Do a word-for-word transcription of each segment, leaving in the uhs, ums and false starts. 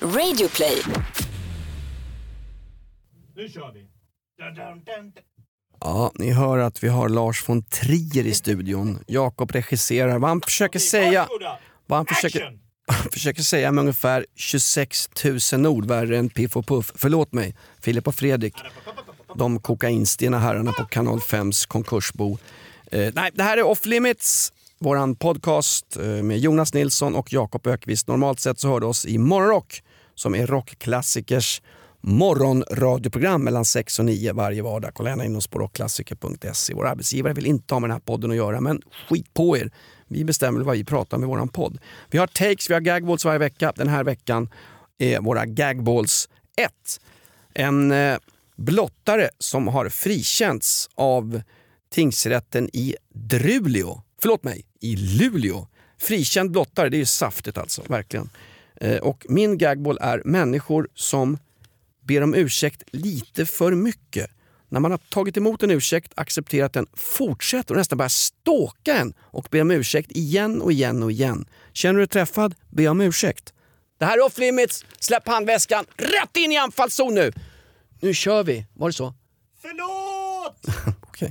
Radioplay. Nu kör vi. Dun, dun, dun, dun. Ja, ni hör att vi har Lars von Trier i studion. Jakob regisserar. Vad han försöker säga... Vad han försöker, han försöker säga med ungefär tjugosex tusen ord värre än Piff och Puff. Förlåt mig, Filip och Fredrik. De kokainstena herrarna på Kanal fems konkursbo. Eh, nej, det här är Off Limits. Våran podcast eh, med Jonas Nilsson och Jakob Ökvist. Normalt sett så hör du oss i Morgonrock, som är rockklassikers morgonradioprogram mellan sex och nio varje vardag. Kolla gärna in oss på rockklassiker punkt se. Vår arbetsgivare vill inte ha med den här podden att göra, men skit på er. Vi bestämmer vad vi pratar med våran podd. Vi har takes, vi har gagballs varje vecka. Den här veckan är våra gagballs ett. En eh, blottare som har frikänts av tingsrätten i Drulio. Förlåt mig, i Luleå. Frikänd blottare, det är ju saftigt alltså, verkligen. Eh, och min gagball är människor som ber om ursäkt lite för mycket. När man har tagit emot en ursäkt, accepterat den, fortsätter och nästan bara ståka en och ber om ursäkt igen och igen och igen. Känner du dig träffad? Be om ursäkt. Det här är Off Limits. Släpp handväskan rätt in i anfallszon nu. Nu kör vi. Var det så? Förlåt! Okej.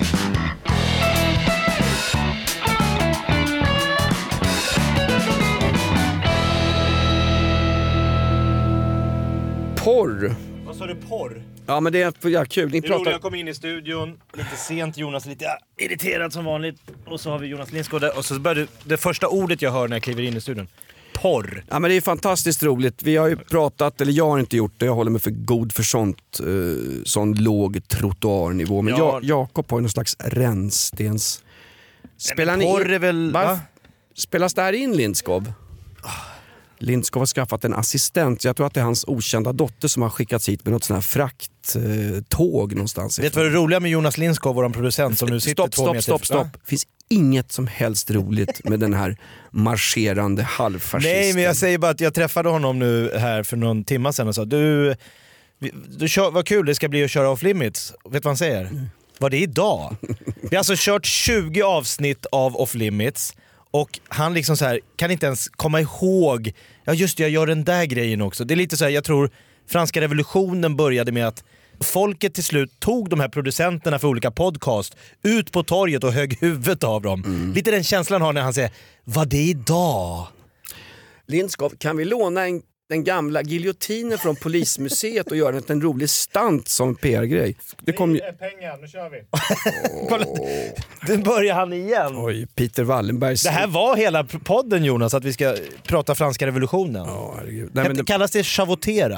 Porr. Vad sa du, porr? Ja, men det är för ja, kul. Ni Det är roligt, pratar... jag kom in i studion lite sent, Jonas är lite irriterad som vanligt. Och så har vi Jonas Lindskog där. Och så började det första ordet jag hör när jag kliver in i studion. Porr. Ja, men det är fantastiskt roligt. Vi har ju pratat, eller jag har inte gjort det, jag håller mig för god för sånt, eh, sån låg trottoarnivå. Men Ja. jag, Jakob har ju någon slags rännstens... Spelar ni porr in... är väl... Varför? Va? Spelas det här in, Lindskov? Lindskov har skaffat en assistent. Jag tror att det är hans okända dotter som har skickats hit med något sån här frakttåg eh, någonstans. Vet du vad det roliga med Jonas Lindskov, våran producent som nu sitter Stopp, två stopp, meter... stopp, stopp. Det finns inget som helst roligt med den här marscherande halvfascisten. Nej, men jag säger bara att jag träffade honom nu här för någon timma sedan och sa du, du kör, vad kul det ska bli att köra Off Limits. Vet du vad han säger? Mm. Vad det är idag? Vi har alltså kört tjugo avsnitt av Off Limits och han liksom så här kan inte ens komma ihåg, ja just det, jag gör den där grejen också. Det är lite så här, jag tror franska revolutionen började med att folket till slut tog de här producenterna för olika podcast ut på torget och högg huvudet av dem. Mm. Lite den känslan har när han säger, vad det är idag? Lindskov, kan vi låna en, den gamla giljotinen från polismuseet och göra en rolig stunt som P R-grej? Det kom ju... pengar, nu kör vi. Kolla, nu börjar han igen. Oj, Peter Wallenbergs... Det här var hela podden, Jonas, att vi ska prata franska revolutionen. Ja, herregud. Nej, men det... Kallas det chavotera?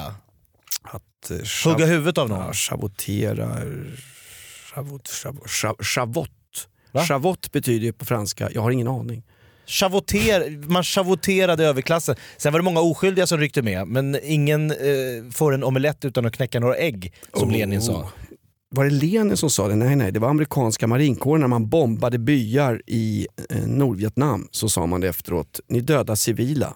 Att, uh, chav... Hugga huvudet av någon? Ja, chavotera... Chavot... Chavot... Chavot. Chavot betyder ju på franska, jag har ingen aning. Chavoter, man chavoterade överklassen. Sen var det många oskyldiga som ryckte med, men ingen eh, får en omelett utan att knäcka några ägg, som oh. Lenin sa. Var det Lenin som sa det? Nej, nej, det var amerikanska marinkåren när man bombade byar i eh, Nordvietnam, så sa man det efteråt. Ni döda civila.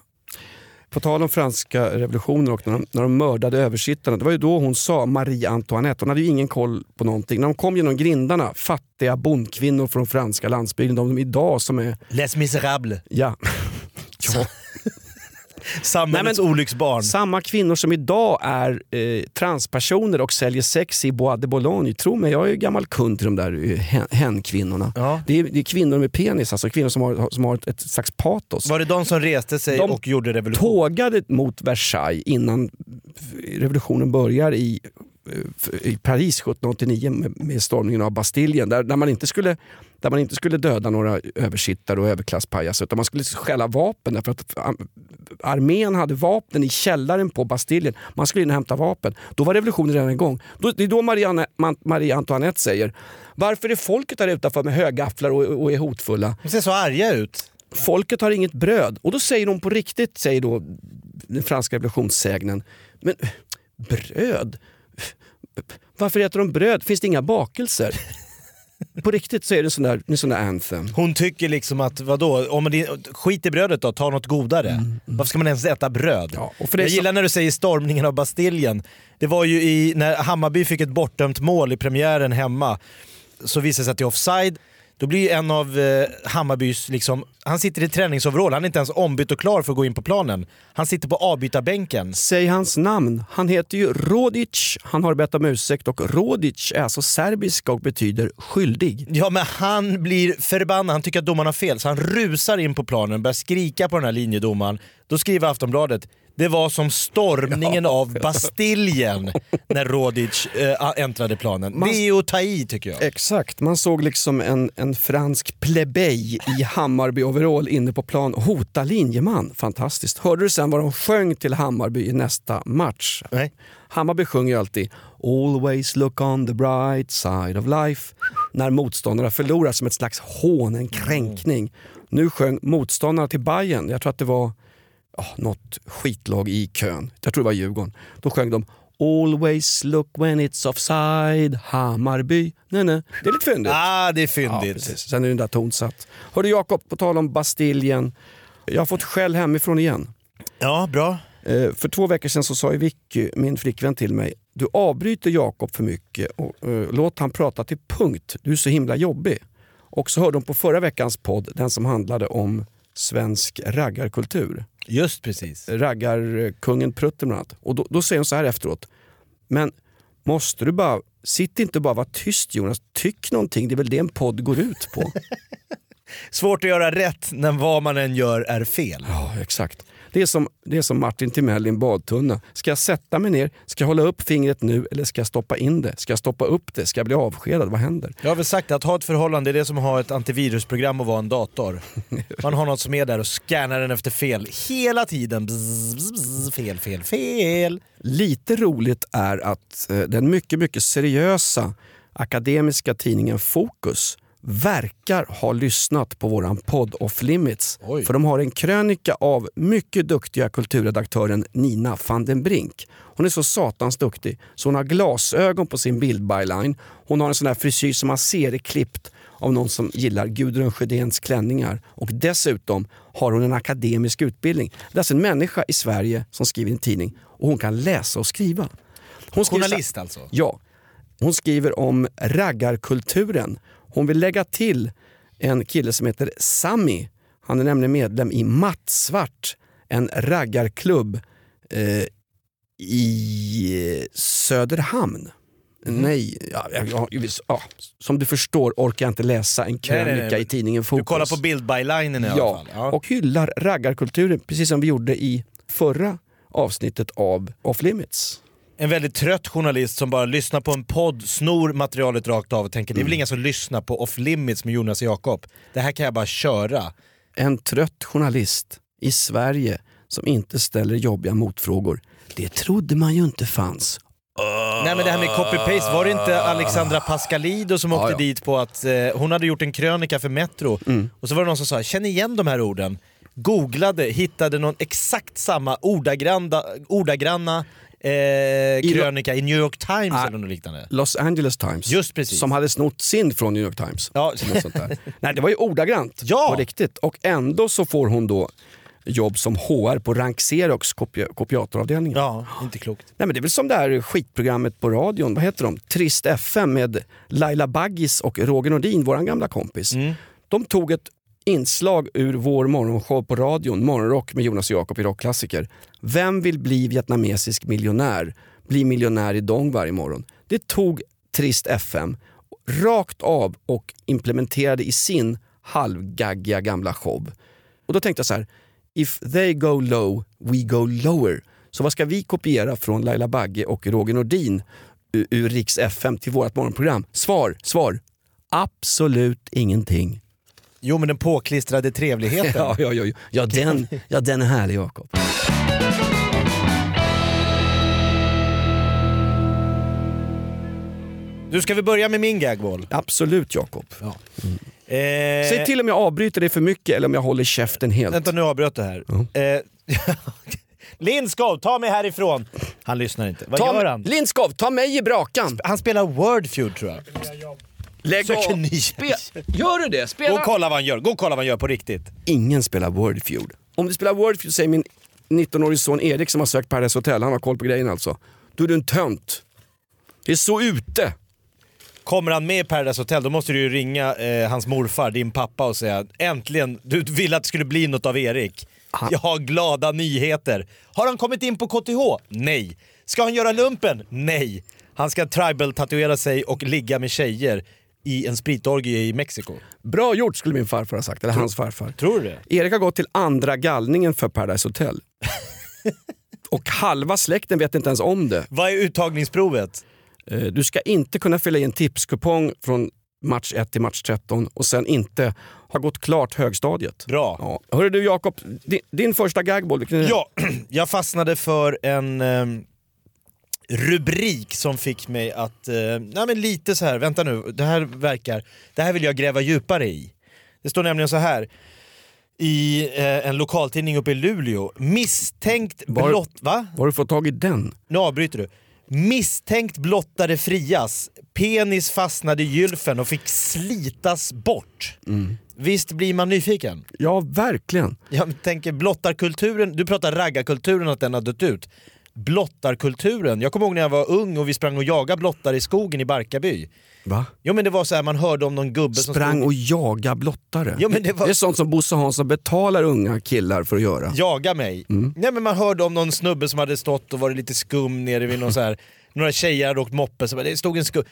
På tal om franska revolutionen och när de, när de mördade översittarna, det var ju då hon sa, Marie Antoinette, hon hade ju ingen koll på någonting. När de kom genom grindarna, fattiga bondkvinnor från franska landsbygden, de, de idag som är... Les Misérables. Ja. ja. Samhällets Nej, men, olycksbarn. Samma kvinnor som idag är eh, transpersoner och säljer sex i Bois de Boulogne. Tro mig, jag är ju gammal kund till de där hen, hen-kvinnorna. Ja. Det, är, det är kvinnor med penis, alltså kvinnor som har, som har ett, ett slags patos. Var det de som reste sig de och gjorde revolution? De tågade mot Versailles innan revolutionen börjar i, i Paris sjuttonhundraåttionio med, med stormningen av Bastiljen. Där, där man inte skulle... Där man inte skulle döda några översittare och överklasspajas, utan man skulle skälla vapen därför att armén hade vapen i källaren på Bastiljen. Man skulle in och hämta vapen. Då var revolutionen redan igång. Det är då Marie, Marie Antoinette säger, varför är folket där utanför med högafflar och, och är hotfulla? De ser så arga ut. Folket har inget bröd. Och då säger de på riktigt, säger då den franska revolutionssägnen, men bröd? Varför äter de bröd? Finns det inga bakelser? På riktigt så är det sån där, en sån där anthem. Hon tycker liksom att, vadå, om man skit i brödet då, ta något godare. Mm, mm. Varför ska man ens äta bröd? Ja, och för det Jag gillar så... när du säger stormningen av Bastiljen. Det var ju i, när Hammarby fick ett bortdömt mål i premiären hemma, så visade det sig att det är offside. Då blir en av eh, Hammarbys liksom Han sitter i träningsoverall, han är inte ens ombytt och klar för att gå in på planen. Han sitter på avbytarbänken. Säg hans namn. Han heter ju Rodic. Han har bett om ursäkt och Rodic är alltså serbiska och betyder skyldig. Ja, men han blir förbannad. Han tycker att domaren har fel, så han rusar in på planen, börjar skrika på den här linjedomaren. Då skriver Aftonbladet: det var som stormningen ja, av Bastiljen när Rodic äh, äntrade planen. Man, det är ju att ta i, tycker jag. Exakt, man såg liksom en, en fransk plebej i Hammarby-overall inne på plan hota linjeman. Fantastiskt. Hörde du sen vad de sjöng till Hammarby i nästa match? Nej. Hammarby sjunger ju alltid "Always look on the bright side of life" när motståndarna förlorar, som ett slags hån, en kränkning. Nu sjöng motståndarna till Bayern, jag tror att det var Oh, något skitlag i kön. Jag tror det var Djurgården. Då sjöng de "Always look when it's offside, Hammarby". Nej, nej. Det är lite fyndigt. Ah, det är fyndigt. Ja, sen är den där tonsatt. Hörde Jakob, på tal om Bastiljen. Jag har fått skäll hemifrån igen. Ja, bra. Eh, för två veckor sedan så sa ju Vicky, min flickvän, till mig: du avbryter Jakob för mycket och eh, låt han prata till punkt. Du är så himla jobbig. Och så hörde de på förra veckans podd, den som handlade om svensk raggarkultur. Just precis. Raggarkungen Prutten bland annat. Och då, då säger hon så här efteråt: men måste du bara, sitt inte bara vara tyst Jonas, tyck någonting, det är väl det en podd går ut på. Svårt att göra rätt när vad man än gör är fel. Ja, exakt. Det är som, det är som Martin Timell i en badtunna. Ska jag sätta mig ner? Ska jag hålla upp fingret nu eller ska jag stoppa in det? Ska jag stoppa upp det? Ska jag bli avskedad? Vad händer? Jag har väl sagt att ha ett förhållande är det som att ha ett antivirusprogram och vara en dator. Man har något som är där och scannar den efter fel hela tiden. Bzz, bzz, bzz, fel, fel, fel. Lite roligt är att eh, den mycket, mycket seriösa akademiska tidningen Fokus verkar ha lyssnat på våran podd Off Limits. Oj. För de har en krönika av mycket duktiga kulturredaktören Nina van den Brink. Hon är så satans duktig så hon har glasögon på sin bildbyline. Hon har en sån här frisyr som man ser är klippt av någon som gillar Gudrun Sjödéns klänningar. Och dessutom har hon en akademisk utbildning. Det är alltså en människa i Sverige som skriver en tidning och hon kan läsa och skriva. Hon Journalist alltså? Ja. Hon skriver om raggarkulturen. Hon vill lägga till en kille som heter Sami. Han är nämligen medlem i Mattsvart, en raggarklubb eh, i Söderhamn. Mm. Nej, ja, ja, ja, som du förstår orkar jag inte läsa en krönika nej, nej, nej. i tidningen Fokus. Du kollar på bildbylinen i ja, alla fall. Ja, och hyllar raggarkulturen precis som vi gjorde i förra avsnittet av Off Limits. En väldigt trött journalist som bara lyssnar på en podd, snor materialet rakt av och tänker det är väl inga som lyssnar på Off Limits med Jonas och Jakob. Det här kan jag bara köra. En trött journalist i Sverige som inte ställer jobbiga motfrågor. Det trodde man ju inte fanns. Uh. Nej, men det här med copy-paste, var det inte Alexandra Pascalido som åkte ja, ja. dit på att eh, hon hade gjort en krönika för Metro mm. och så var det någon som sa, känn igen de här orden. Googlade, hittade någon exakt samma ordagranna, ordagranna Eh, krönika i New York Times ah, eller något liknande. Los Angeles Times. Just precis. Som hade snott sin från New York Times. Ja. Sånt där. Nej, det var ju ordagrant ja. på riktigt. Och ändå så får hon då jobb som H R på Rank Xerox kopi- kopiatoravdelningen. Ja, inte klokt. Nej, men det är väl som det här skitprogrammet på radion. Vad heter de? Trist F M med Laila Baggis och Roger Nordin, våran gamla kompis. Mm. De tog ett inslag ur vår morgonshow på radion, Morgonrock med Jonas och Jakob i Rockklassiker. Vem vill bli vietnamesisk miljonär? Bli miljonär i Dong varje morgon. Det tog Trist F M rakt av och implementerade i sin halvgaggiga gamla show. Och då tänkte jag så här: if they go low, we go lower. Så vad ska vi kopiera från Laila Bagge och Roger Nordin ur, ur Riks F M till vårt morgonprogram? Svar, svar. Absolut ingenting. Jo, men den påklistrade trevligheten. ja, ja, ja, ja, den, ja, den är härlig, Jakob. Du, ska vi börja med min gagwall? Absolut, Jakob. Ja. Mm. Eh... Säg till om jag avbryter det för mycket eller om jag håller käften helt. Vänta, nu avbröt det här. Mm. Eh... Lindskov, ta mig härifrån. Han lyssnar inte. Vad ta gör han? Lindskov, ta mig i brakan. Han spelar Wordfeud, tror jag. Lägg av. Spe- Gör du det? Spela... Gå och kolla vad han gör. Gå och kolla vad han gör på riktigt. Ingen spelar Wordfeud. Om du spelar Wordfeud, säger min nitton-årige son Erik som har sökt Paradise Hotel, han har koll på grejen alltså. Då är du en tönt. Det är så ute. Kommer han med i Paradise Hotel, då måste du ju ringa eh, hans morfar, din pappa, och säga äntligen, du ville att det skulle bli något av Erik. Han... Jag har glada nyheter. Har han kommit in på K T H? Nej. Ska han göra lumpen? Nej. Han ska tribal-tatuera sig och ligga med tjejer i en spritorgie i Mexiko. Bra gjort, skulle min farfar ha sagt, eller Tror... hans farfar. Tror du det? Erik har gått till andra gallningen för Paradise Hotel. Och halva släkten vet inte ens om det. Vad är uttagningsprovet? Du ska inte kunna fylla i en tipskupong från match ett till match tretton och sen inte ha gått klart högstadiet. Bra. Ja. Hörru du Jakob, din, din första gagball, vilken är det? Ja, jag fastnade för en eh, rubrik som fick mig att, eh, nej men lite så här, vänta nu, det här verkar, det här vill jag gräva djupare i. Det står nämligen så här i eh, en lokaltidning uppe i Luleå. Misstänkt blott... Va? Var har du fått tag i den? Nu avbryter du. Misstänkt blottare frias. Penis fastnade i gylfen och fick slitas bort. Mm. Visst blir man nyfiken? Ja, verkligen. Jag tänker blottarkulturen, du pratar raggarkulturen, att den har dött ut. Blottarkulturen, jag kommer ihåg när jag var ung och vi sprang och jagade blottar i skogen i Barkarby. Va? Jo men det var så här, man hörde om någon gubbe som sprang stod... och jaga blottare. Jo, men det, var... det är sånt som Bosse Hansson betalar unga killar för att göra. Jaga mig. Mm. Nej men man hörde om någon snubbe som hade stått och varit lite skum nere vid någon så här, några tjejer hade åkt moppe, så det stod en skum.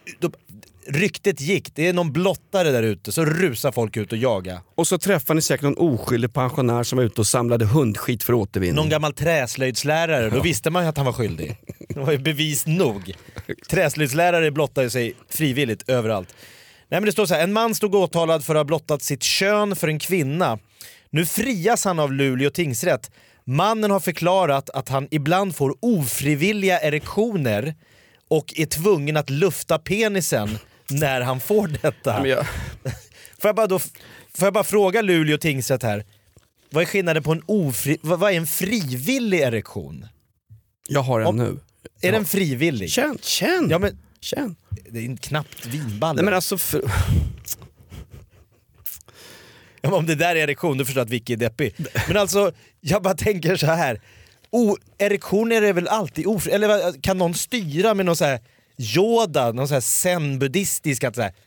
Ryktet gick, det är någon blottare där ute, så rusar folk ut och jaga. Och så träffar ni säkert någon oskyldig pensionär som var ute och samlade hundskit för återvinning. Någon gammal träslöjdslärare, då visste man ju att han var skyldig. Det var ju bevis nog. Träslöjdslärare blottade sig frivilligt överallt. Nej men det står så här, en man stod åtalad för att ha blottat sitt kön för en kvinna. Nu frias han av Luleå tingsrätt. Mannen har förklarat att han ibland får ofrivilliga erektioner och är tvungen att lufta penisen när han får detta. Jag... får, jag bara då, får jag bara fråga Luleå tingsrätt här, vad är skillnaden på en ofri... vad är en frivillig erektion? Jag har en Om... nu. Är ja. den frivillig? Känn, känn. Ja, men... känn. Det är en knappt vinballe. Nej men alltså... För... ja, om det där är erektion, du förstår att Vicky är deppig. Men alltså, jag bara tänker så här. O, erektioner är väl alltid ofri... Eller kan någon styra med någon så här yoda, någon så här zen-buddhistisk att så här...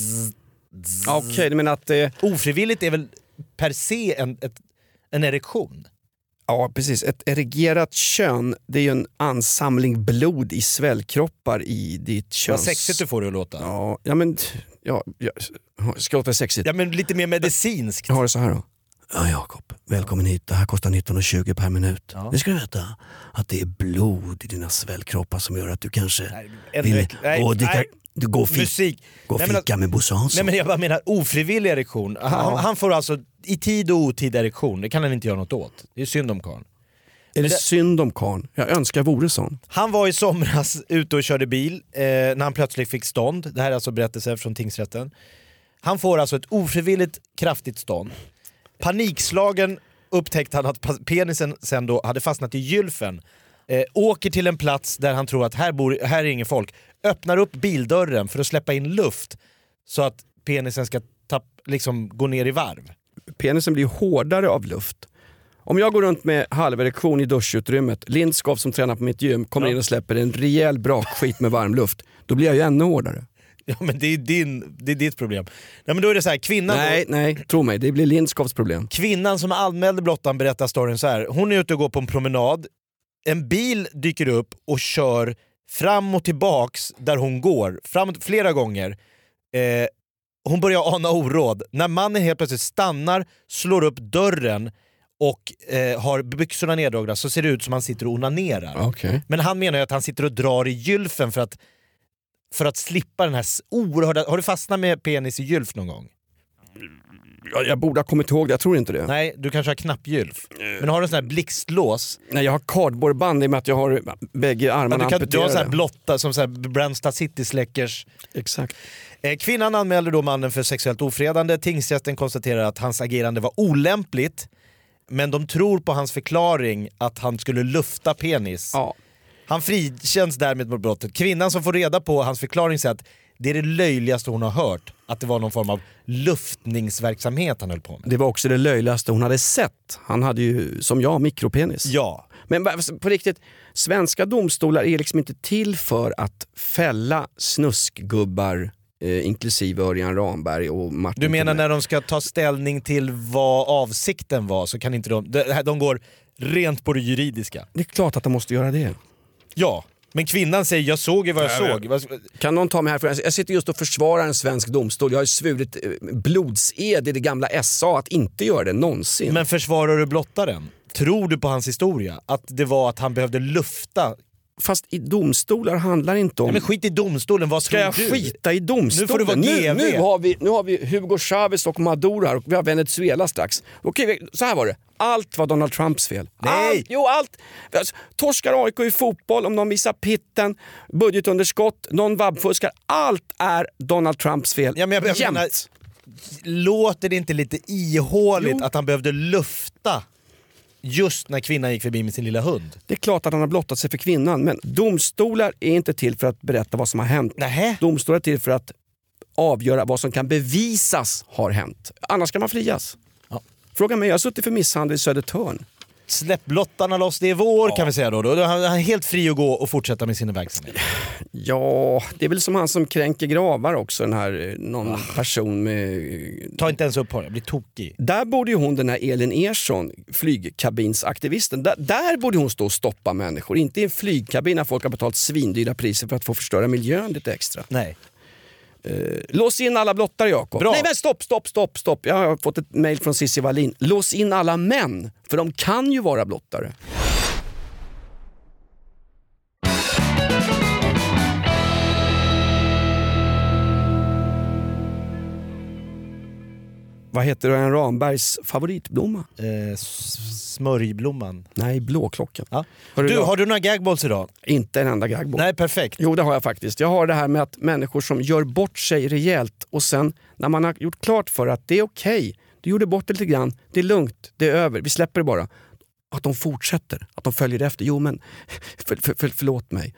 Okej, okay, men att... Eh... Ofrivilligt är väl per se en, ett, en erektion? Ja, precis. Ett erigerat kön, det är ju en ansamling blod i svällkroppar i ditt köns... Vad sexigt du får det att låta. Ja, ja men... Ja, ja, ska låta sexigt. Ja, men lite mer medicinskt. Jag har det så här då. Ja, Jakob, välkommen hit. Det här kostar nitton tjugo per minut. Ja. Nu ska du veta att det är blod i dina svällkroppar som gör att du kanske nej, vill nej, gå, nej, du går fik, musik. Gå nej, fika men, med Bosse Hansson. Nej men jag bara menar ofrivillig erektion. Han, ja. han får alltså i tid och otid erektion. Det kan han inte göra något åt. Det är synd om karln. Är det, det synd om karln? Jag önskar vore sån. Han var i somras ute och körde bil eh, när han plötsligt fick stånd. Det här är alltså berättelser från tingsrätten. Han får alltså ett ofrivilligt kraftigt stånd. Panikslagen upptäckte han att penisen sen då hade fastnat i gylfen. Eh, åker till en plats där han tror att här, bor, här är ingen folk. Öppnar upp bildörren för att släppa in luft så att penisen ska tapp, liksom gå ner i varv. Penisen blir hårdare av luft. Om jag går runt med halverektion i duschutrymmet, Lindskov som tränar på mitt gym kommer ja. in och släpper en rejäl brakskit med varm luft, då blir jag ju ännu hårdare. Ja men det är, din, det är ditt problem. Nej men då är det så här, kvinnan... Nej, då, nej, tro mig, det blir Lindskovs problem. Kvinnan som anmälde blottan berättar storyn så här. Hon är ute och går på en promenad. En bil dyker upp och kör fram och tillbaks där hon går. Fram flera gånger. Eh, hon börjar ana oråd. När mannen helt plötsligt stannar, slår upp dörren och eh, har byxorna neddragna, så ser det ut som han sitter och onanerar. Okay. Men han menar ju att han sitter och drar i gylfen för att för att slippa den här oerhörda... Har du fastnat med penis i gylf någon gång? Jag, jag borde ha kommit ihåg det, jag tror inte det. Nej, du kanske har knappgylf. Men har du en sån här blixtlås? Nej, jag har cardboardband i och med att jag har bägge armarna ja, du, kan, amputerade. du har sån här blotta som så här Brandsta City släckers. Exakt. Eh, kvinnan anmälde då mannen för sexuellt ofredande. Tingsrätten konstaterar att hans agerande var olämpligt. Men de tror på hans förklaring att han skulle lufta penis. Ja. Han frikänns därmed mot brottet. Kvinnan som får reda på hans förklaring säger att det är det löjligaste hon har hört. Att det var någon form av luftningsverksamhet han höll på med. Det var också det löjligaste hon hade sett. Han hade ju, som jag, mikropenis. Ja. Men på riktigt, svenska domstolar är liksom inte till för att fälla snuskgubbar, eh, inklusive Örjan Ramberg och Martin. Du menar Tomé. när de ska ta ställning till vad avsikten var så kan inte de... De, de går rent på det juridiska. Det är klart att de måste göra det. Ja, men kvinnan säger jag såg ju vad jag Ja, såg. Vad- Kan någon ta mig härifrån? Jag sitter just och försvarar en svensk domstol. Jag har ju svurit eh, blodsed i det gamla S A att inte göra det någonsin. Men försvarar du blottaren? Tror du på hans historia? Att det var att han behövde lufta? Fast i domstolar handlar inte om... Ja, men skit i domstolen, vad Ska tror jag du? skita i domstolen? Nu får du vara nu, G V. nu, har vi, nu har vi Hugo Chavez och Maduro här och vi har Venezuela strax. Okej, så här var det. Allt var Donald Trumps fel. Nej. Allt, jo, allt. Alltså, torskar A I K i fotboll, om de visar pitten, budgetunderskott, någon vabbfuskar. Allt är Donald Trumps fel. Ja, men jag, jag Jämt. menar, låter det inte lite ihåligt Jo. att han behövde lufta just när kvinnan gick förbi med sin lilla hund? Det är klart att han har blottat sig för kvinnan, men domstolar är inte till för att berätta vad som har hänt. Nähä? Domstolar är till för att avgöra vad som kan bevisas har hänt. Annars kan man frias. Ja. Fråga mig, jag har suttit för misshandel i Södertörn. Släpp blottarna loss, det är vår kan vi säga då. Då är han han är helt fri att gå och fortsätta med sin verksamhet. Ja, det är väl som han som kränker gravar också, den här eh, någon person med... Ta inte ens upp honom, jag blir tokig. Där borde ju hon, den här Elin Ersson, flygkabinsaktivisten, där, där borde hon stå och stoppa människor. Inte i en flygkabin när folk har betalt svindyra priser för att få förstöra miljön lite extra. Nej. Eh, lås in alla blottare, Jakob. Bra. Nej men stopp, stopp, stopp, stopp. Jag har fått ett mejl från Cissi Wallin. Lås in alla män, för de kan ju vara blottare. Vad heter Örjan Rambergs favoritblomma? Eh, s- smörjblomman. Nej, blåklockan. Ja. Har du Du, lag- har du några gagballs idag? Inte en enda gagball. Nej, perfekt. Jo, det har jag faktiskt. Jag har det här med att människor som gör bort sig rejält och sen när man har gjort klart för att det är okej, du gjorde bort det lite grann, det är lugnt, det är över, vi släpper det bara. Att de fortsätter, att de följer efter. Jo men, för, för, för, förlåt mig.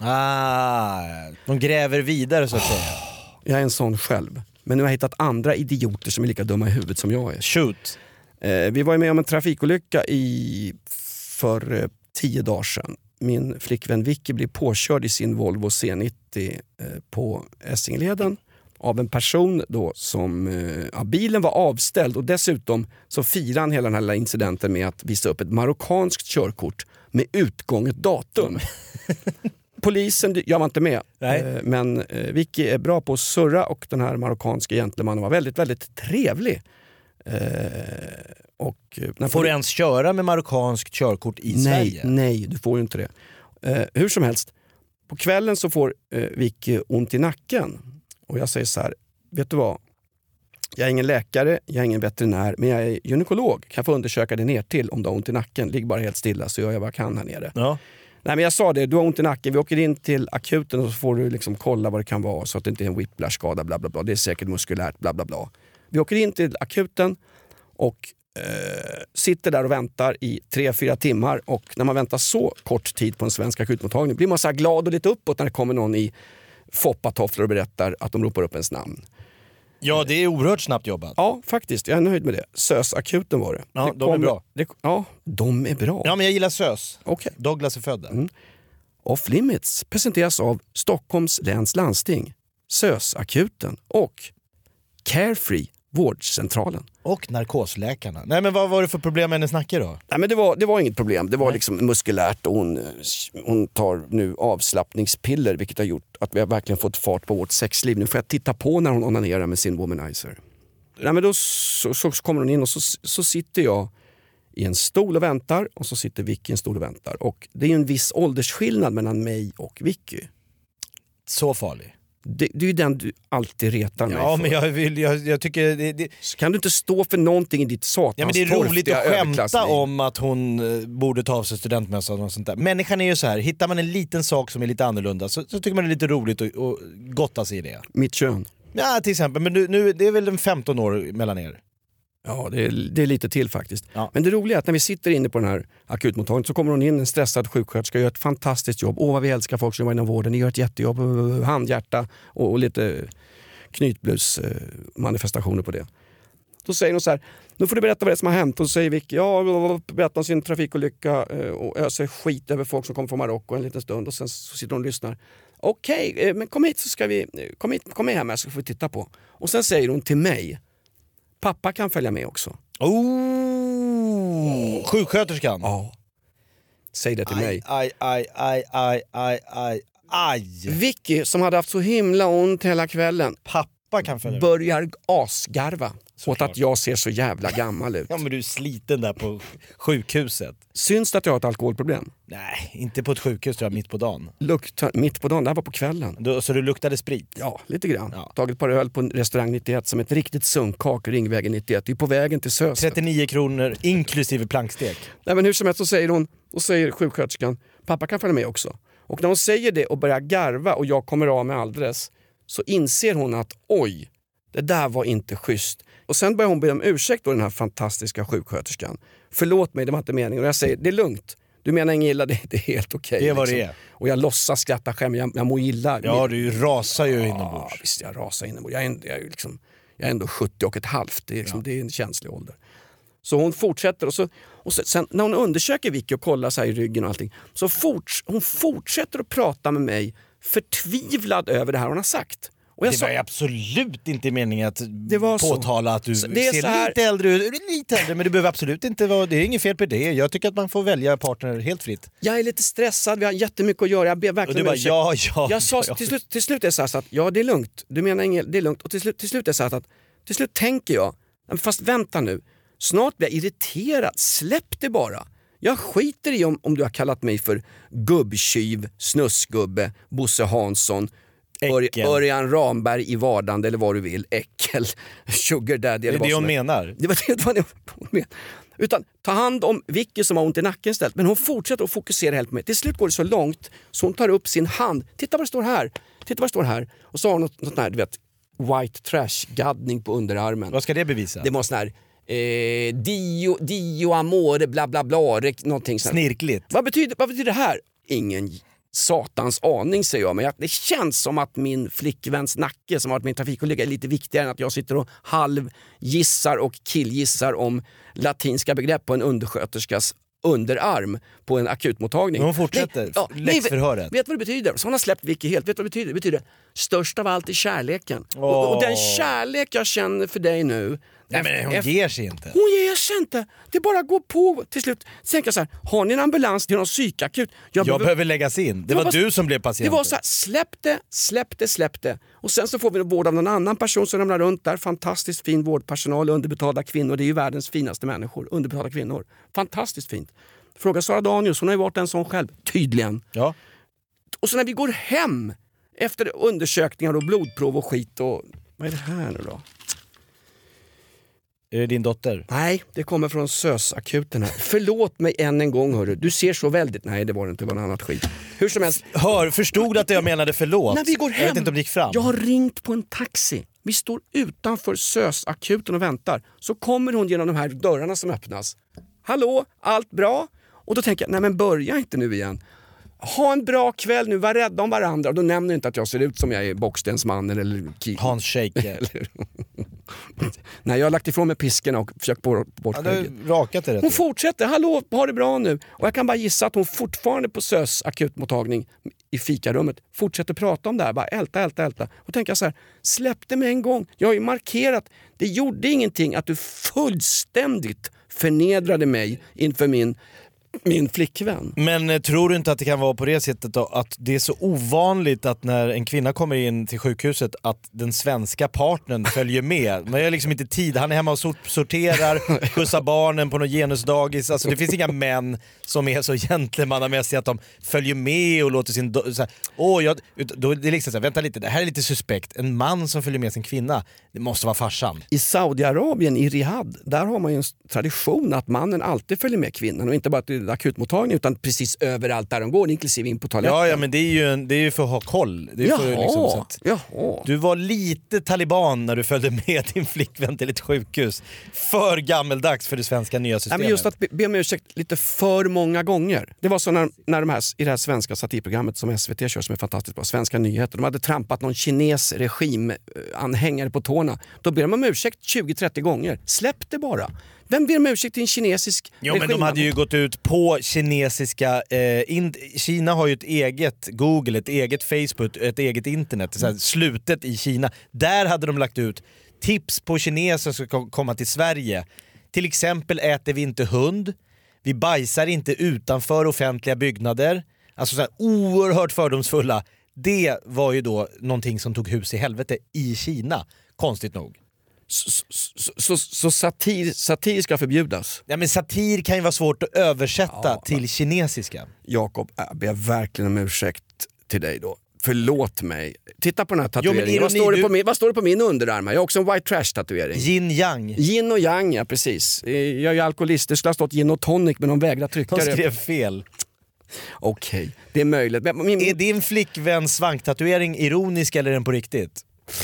Ah, de gräver vidare så att säga. Jag är en sån själv. Men nu har jag hittat andra idioter som är lika dumma i huvudet som jag är. Shoot. Eh, vi var ju med om en trafikolycka i, för eh, tio dagar sedan. Min flickvän Vicky blev påkörd i sin Volvo C nittio eh, på Essingeleden av en person då som, eh, ja, bilen var avställd och dessutom så firade han hela den här lilla incidenten med att visa upp ett marockanskt körkort med utgånget datum. Polisen, jag var inte med, Nej. eh, men eh, Vicky är bra på att surra och den här marockanska gentlemannen var väldigt, väldigt trevlig. Eh, och eh, när Får du poli- ens köra med marockanskt körkort i nej, Sverige? nej, du får ju inte det. Eh, hur som helst, på kvällen så får eh, Vicky ont i nacken. Och jag säger så här, vet du vad? Jag är ingen läkare, jag är ingen veterinär, men jag är gynekolog. Kan jag få undersöka det ner till om du har ont i nacken? Ligg bara helt stilla så gör jag vad jag kan här nere. Ja. Nej, men jag sa det, du har ont i nacken, vi åker in till akuten och så får du liksom kolla vad det kan vara så att det inte är en whiplash-skada, bla bla bla. Det är säkert muskulärt, bla bla bla. Vi åker in till akuten och eh, sitter där och väntar i tre, fyra timmar och när man väntar så kort tid på en svensk akutmottagning blir man så här glad och lite uppåt när det kommer någon i foppatofflor och berättar att de ropar upp ens namn. ja, det är oerhört snabbt jobbat. Ja, faktiskt, jag är nöjd med det. SÖS-akuten var det. Ja, det de är bra. Det, ja, de är bra. Ja, men jag gillar SÖS. Okej. Douglas är född där. Mm. Off Limits presenteras av Stockholms läns landsting, SÖS-akuten och Carefree, vårdcentralen. Och narkosläkarna. Nej, men vad var det för problem med hennes nacke då? Nej, men det, var, det var inget problem, det var liksom muskulärt och hon, hon tar nu avslappningspiller vilket har gjort att vi har verkligen fått fart på vårt sexliv. Nu får jag titta på när hon onanerar med sin womanizer. Nej, men då så, så kommer hon in och så, så sitter jag i en stol och väntar och så sitter Vicky i en stol och väntar. Och det är ju en viss åldersskillnad mellan mig och Vicky. Så farlig. Det, det är ju den du alltid retar mig Ja, för. men jag, vill, jag, jag tycker... Det, det, Så kan du inte stå för någonting i ditt satans ja, men det är roligt torftiga att skämta överklassliv? om att hon eh, borde ta av sig studentmössan och sånt där. Människan är ju så här, hittar man en liten sak som är lite annorlunda så, så tycker man det är lite roligt att och gotta sig i det. Mitt kön. Ja, till exempel. Men nu, nu det är väl en femton år mellan er? Ja, det är, det är lite till faktiskt. Ja. Men det roliga är att när vi sitter inne på den här akutmottagningen så kommer hon in, en stressad sjuksköterska, gör ett fantastiskt jobb. Åh, vad vi älskar folk som jobbar inom vården. Ni gör ett jättejobb, handhjärta och, och lite knytblus eh, manifestationer på det. Då säger hon så här, nu får du berätta vad det är som har hänt. Och så säger Vicky, ja, berättar om sin trafikolycka och öser skit över folk som kommer från Marocko en liten stund. Och sen så sitter hon och lyssnar. Okej, okay, men kom hit så ska vi, kom hit, kom med här med så får vi titta på. Och sen säger hon till mig, pappa kan följa med också. Oh, sjuksköterskan. Ja. Säg det till aj, mig. Aj, aj, aj, aj, aj, aj, aj. Vicky, som hade haft så himla ont hela kvällen, Pappa kan följa med. Börjar asgarva åt klart. att jag ser så jävla gammal ut. Ja, men du är sliten där på sjukhuset. Syns det att jag har ett alkoholproblem? Nej, inte på ett sjukhus tror jag, mitt på dagen. Luktar mitt på dagen, det här var på kvällen. Du, så du luktade sprit? Ja, lite grann. Ja. Tagit ett par öl på en restaurang nittioett som ett riktigt sunkkak, Ringvägen nittioett. Vi är på vägen till Sös. trettionio kronor inklusive plankstek. Nej, men hur som helst så säger hon, och säger sjuksköterskan, pappa kan följa med också. Och när hon säger det och börjar garva och jag kommer av med alldeles, så inser hon att oj, det där var inte schysst. Och sen börjar hon be om ursäkt då, den här fantastiska sjuksköterskan. Förlåt mig, det var inte meningen. Och jag säger, det är lugnt. Du menar inget illa, det, det är helt okej. Det är vad liksom. det är. Och jag låtsas skratta själv, jag, jag mår illa. Ja, du rasar ju ja, inombords. visst, jag rasar inombords. Jag är, jag är, liksom, jag är ändå sjuttio och ett halvt. Det är, liksom, ja. Det är en känslig ålder. Så hon fortsätter och, så, och så, sen när hon undersöker Vicky och kollar så här i ryggen och allting, så forts, hon fortsätter att prata med mig förtvivlad över det här hon har sagt. Och jag det sa, var ju absolut inte meningen att det var påtala så. att du det ser här, lite äldre ut. Du är lite äldre, men det behöver absolut inte vara, det är inget fel på det. Jag tycker att man får välja partner helt fritt. Jag är lite stressad, vi har jättemycket att göra. Jag ber verkligen och du bara, ja, ja, jag sa, ja. Till, slut, till slut är det så här så att, ja det är lugnt. Du menar inget, det är lugnt. Och till slut, till slut är det så här att, till slut tänker jag, fast vänta nu. Snart blir jag irriterad. Släpp det bara. Jag skiter i om, om du har kallat mig för gubbkyv, snusgubbe, Bosse Hansson, Ör, Örjan Ramberg i vardande eller vad du vill. Äckel, sugar daddy. Det är det hon menar. Det var det vad hon menar. Utan ta hand om Vicky som har ont i nacken istället. Men hon fortsätter att fokusera helt på mig. Till slut går det så långt så hon tar upp sin hand. Titta vad det står här. Titta vad det står här. Och så har hon något, något här, du vet, white trash-gaddning på underarmen. Vad ska det bevisa? Det var sån här eh, Dio, Dio amore bla bla bla, någonting sånt. Snirkligt. Vad betyder, vad betyder det här? Ingen satans aning, säger jag. Men jag, det känns som att min flickväns nacke som har varit min trafikolycka är lite viktigare än att jag sitter och halvgissar och killgissar om latinska begrepp på en undersköterskas underarm på en akutmottagning. Men hon fortsätter. Nej, ja, läxförhöret. Vet, vet vad det betyder? Så hon har släppt Vicky helt. Vet vad det betyder? Det betyder störst av allt är kärleken. Oh. Och, och den kärlek jag känner för dig nu. Nej, men hon efter, ger sig inte. Hon ger sig inte. Det bara går på till slut. Sen tänker jag så här, har ni en ambulans till någon psykakut? Jag, jag behöver, behöver läggas in. Det, det var, var du som blev patient. Det var så här, släpp det, släpp det, släpp det. Och sen så får vi vård av någon annan person som ramlar runt där. Fantastiskt fin vårdpersonal, underbetalda kvinnor. Det är ju världens finaste människor, underbetalda kvinnor. Fantastiskt fint. Fråga Sara Danius, hon har ju varit en sån själv, tydligen. Ja. Och så när vi går hem efter undersökningar och blodprov och skit och... Vad är det här nu då? Är det din dotter? Nej, det kommer från SÖS-akuten här. Förlåt mig än en gång, hörru. Du ser så väldigt... Nej, det var det inte, det var något annat skit. Hur som helst... Hör, förstod att jag menade förlåt? När vi går hem... Jag vet inte om det gick fram. Jag har ringt på en taxi. Vi står utanför SÖS-akuten och väntar. Så kommer hon genom de här dörrarna som öppnas. Hallå, allt bra? Och då tänker jag, nej men börja inte nu igen. Ha en bra kväll nu, var rädda om varandra. Och då nämner jag inte att jag ser ut som jag är Bockstensmannen eller Ki- Hans Scheike. Nej, jag har lagt ifrån mig pisken och försökt bort, bort ja, du rakat det rätt. Hon fortsätter, hallå, har det bra nu? Och jag kan bara gissa att hon fortfarande på SÖS akutmottagning i fikarummet fortsätter prata om det här, bara älta, älta, älta. Och tänker jag så här, släpp det med en gång. Jag har ju markerat, det gjorde ingenting att du fullständigt förnedrade mig inför min min flickvän. Men eh, tror du inte att det kan vara på det sättet då, att det är så ovanligt att när en kvinna kommer in till sjukhuset att den svenska partnern följer med? Man har liksom inte tid, han är hemma och sort- sorterar, skjutsar barnen på någon genusdagis. Alltså det finns inga män som är så gentlemannamässiga att de följer med och låter sin... Do- så här, åh, jag, då, det är liksom så här, vänta lite, det här är lite suspekt. En man som följer med sin kvinna, det måste vara farsan. I Saudiarabien, i Riyadh, där har man ju en tradition att mannen alltid följer med kvinnan och inte bara att det till akutmottagningen utan precis överallt där de går, inklusive in på toaletten. Ja, ja men det är ju, en, det är ju för att ha koll. Det är Jaha, för, liksom, så att jaha. du var lite taliban när du följde med din flickvän till ett sjukhus. För gammeldags för det svenska nya systemet. Nej, men just att be, be om ursäkt lite för många gånger. Det var så när, när de här, i det här svenska satirprogrammet som S V T kör som är fantastiskt bra, Svenska nyheter, de hade trampat någon kines regimanhängare på tårna. Då ber de om ursäkt tjugo trettio gånger. Släpp det bara. Vem ber om ursäkt till en kinesisk Jo, men de hade ju gått ut på kinesiska... Eh, in, Kina har ju ett eget Google, ett eget Facebook, ett eget internet. Så här, slutet i Kina. Där hade de lagt ut tips på kineser som ska komma till Sverige. Till exempel äter vi inte hund. Vi bajsar inte utanför offentliga byggnader. Alltså så här, oerhört fördomsfulla. Det var ju då någonting som tog hus i helvete i Kina. Konstigt nog. Så, så, så, så satir, satir ska förbjudas? Ja, men satir kan ju vara svårt att översätta Ja, till kinesiska. Jakob, jag ber verkligen om ursäkt till dig då. Förlåt mig. Titta på den här tatueringen. Jo, men vad, står du... det på min, vad står det på min underarm? Jag har också en white trash-tatuering. Yin yang. Yin och yang, ja precis. Jag är ju alkoholist. Det skulle ha stått gin och tonic men de vägrar trycka De det. skrev fel. Okej, okay, det är möjligt. Men min... Är din flickväns svanktatuering ironisk eller är den på riktigt?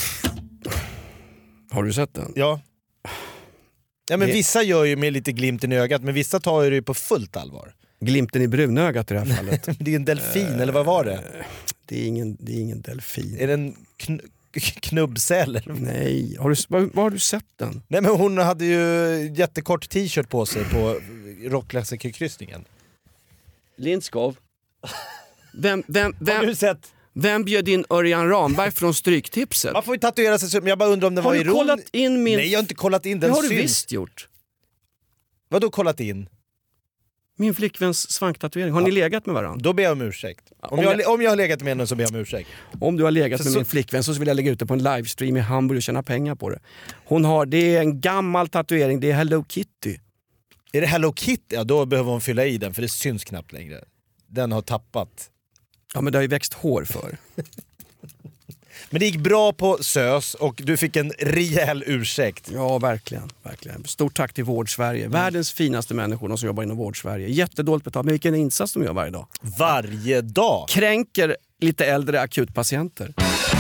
Har du sett den? Ja. Ja men det... vissa gör ju med lite glimten i ögat, men vissa tar ju det på fullt allvar. Glimten i brunögat i det här fallet. Det är en delfin, uh, eller vad var det? Det är ingen, det är ingen delfin. Är det en kn knubbsäl? Nej, har du, var, var har du sett den? Nej men hon hade ju jättekort t-shirt på sig på rockklassikerkryssningen. Lindskov. Vem, vem, vem, har du sett? Vem bjöd in Örjan Ramberg från Stryktipset? Man får ju tatuera sig, men jag bara undrar om det har var du iron... kollat in min... Nej, jag har inte kollat in den. Det har syns. du visst gjort. Vadå kollat in? Min flickväns svanktatuering. Har ja. ni legat med varandra? Då ber jag om ursäkt. Om, om, jag, jag... om jag har legat med henne så ber jag om ursäkt. Om du har legat så, med så... min flickvän så vill jag lägga ut det på en livestream i Hamburg och tjäna pengar på det. Hon har, det är en gammal tatuering, det är Hello Kitty. Är det Hello Kitty? Ja, då behöver hon fylla i den för det syns knappt längre. Den har tappat. Ja, men det har ju växt hår för. Men det gick bra på SÖS och du fick en rejäl ursäkt. Ja, verkligen. verkligen. Stort tack till Vård-Sverige. Mm. Världens finaste människor, de som jobbar inom Vård-Sverige. Jättedåligt betalt, men vilken insats de gör varje dag. Varje dag? Kränker lite äldre akutpatienter.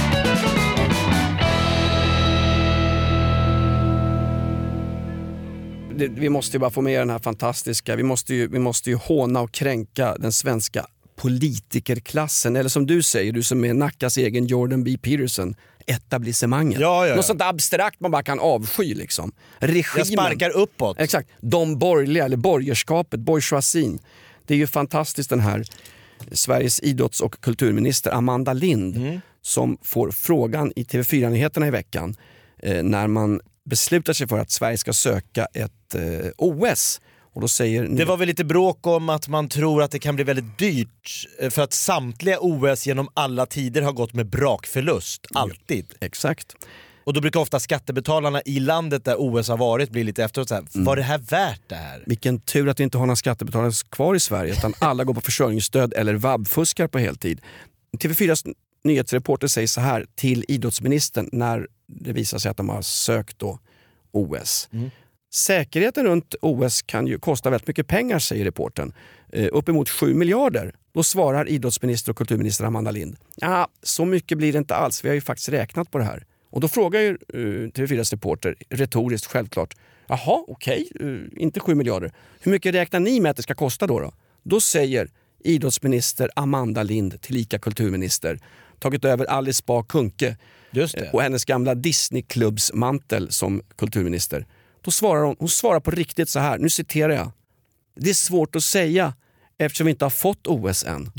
Det, vi måste ju bara få med den här fantastiska, vi måste ju, vi måste ju håna och kränka den svenska politikerklassen, eller som du säger, du som är Nackas egen Jordan B. Peterson, etablissemanget. Ja, ja, ja. Något sånt abstrakt man bara kan avsky liksom. Regimen. Jag sparkar uppåt. Exakt. De borgerliga, eller borgerskapet, bourgeoisien. Det är ju fantastiskt den här Sveriges idrotts- och kulturminister Amanda Lind mm. som får frågan i T V fyra-nyheterna i veckan eh, när man beslutar sig för att Sverige ska söka ett eh, O S. Och då säger ni... Det var väl lite bråk om att man tror att det kan bli väldigt dyrt för att samtliga O S genom alla tider har gått med brakförlust. Alltid. Ja, exakt. Och då brukar ofta skattebetalarna i landet där O S har varit bli lite efteråt så här, mm. var det här värt det här? Vilken tur att vi inte har några skattebetalare kvar i Sverige utan alla går på försörjningsstöd eller vabbfuskar på heltid. T V fyras nyhetsreporter säger så här till idrottsministern när det visar sig att de har sökt då O S. Mm. Säkerheten runt O S kan ju kosta väldigt mycket pengar, säger reportern. Eh, uppemot sju miljarder. Då svarar idrottsminister och kulturminister Amanda Lind. Ja, så mycket blir det inte alls. Vi har ju faktiskt räknat på det här. Och då frågar ju uh, T V fyras reporter, retoriskt självklart. Jaha, okej, okay, uh, inte sju miljarder. Hur mycket räknar ni med att det ska kosta då? Då, då säger idrottsminister Amanda Lind, tillika kulturminister, tagit över Alice Bah Kuhnke Just det. och hennes gamla Disney-klubbsmantel som kulturminister. Då svarar hon, hon svarar på riktigt så här, nu citerar jag. Det är svårt att säga eftersom vi inte har fått O S än.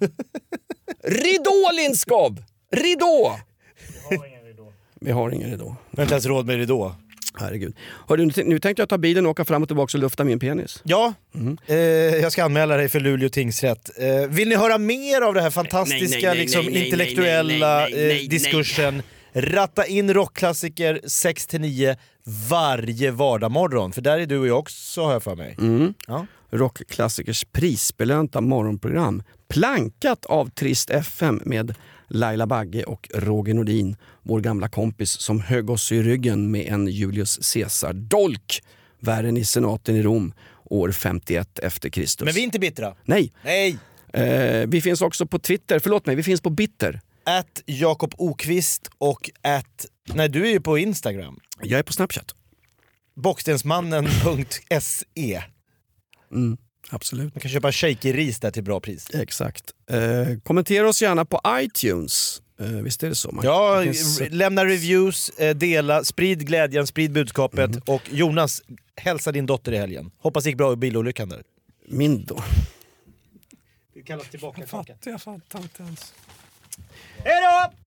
Ridå, Lindskov! Ridå! Vi har ingen ridå. Vi har ingen ridå. Vi har inte ens råd med ridå. Herregud. Hörru, nu tänkte jag ta bilen och åka fram och tillbaka och lufta min penis. Ja, mm. eh, jag ska anmäla dig för Luleå tingsrätt. Eh, vill ni höra mer av det här fantastiska nej, nej, nej, liksom, nej, nej, intellektuella nej, nej, nej, nej, diskursen? Nej. Ratta in rockklassiker sex till nio varje vardagsmorgon. För där är du och jag också, har jag för mig. Mm. Ja. Rockklassikers prisbelönta morgonprogram. Plankat av Trist F M med Laila Bagge och Roger Nordin, vår gamla kompis som högg oss i ryggen med en Julius Caesar dolk, värren i senaten i Rom. år femtioett efter Kristus. Men vi är inte bittra. Nej. Nej. Eh, vi finns också på Twitter, förlåt mig, vi finns på Bitter. Att Jakob Okvist och att... Nej, du är ju på Instagram. Jag är på Snapchat. Bockstensmannen punkt se. Mm, absolut. Man kan köpa shaky ris där till bra pris. Exakt. Eh, kommentera oss gärna på iTunes. Eh, visst är det så? Man, ja, finns... lämna reviews, eh, dela, sprid glädjen, sprid budskapet. Mm. Och Jonas, hälsa din dotter i helgen. Hoppas det gick bra i bilolyckan där. Min då? Det kallas tillbaka. Jag fattar, jag fattar inte ens. Hej då!